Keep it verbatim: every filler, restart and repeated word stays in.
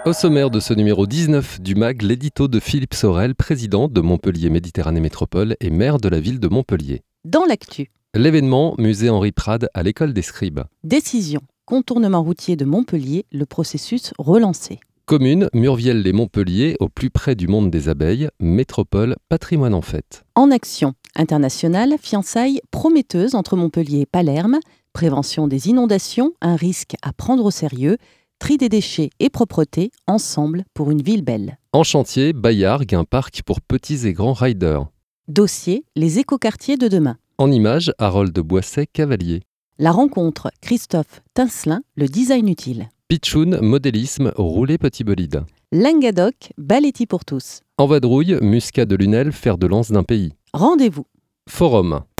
Au sommaire de ce numéro dix-neuf du M A G, l'édito de Philippe Sorel, président de Montpellier Méditerranée Métropole et maire de la ville de Montpellier. Dans l'actu, L'événement Musée Henri Prade à l'école des Scribes. décision, contournement routier de Montpellier, le processus relancé. Commune, Murviel-les-Montpellier, au plus près du monde des abeilles. Métropole, patrimoine en fête. En action, internationale, fiançailles prometteuses entre Montpellier et Palerme, prévention des inondations, un risque à prendre au sérieux, tri des déchets et propreté, ensemble pour une ville belle. En chantier, Bayargues, un parc pour petits et grands riders. Dossier, les écoquartiers de demain. En images, Harold de Boisset, cavalier. La rencontre, Christophe Tincelin, le design utile. Pitchoun, modélisme, rouler petit bolide. Languedoc, Baletti pour tous. En vadrouille, Muscat de Lunel, fer de lance d'un pays. Rendez-vous. Forum.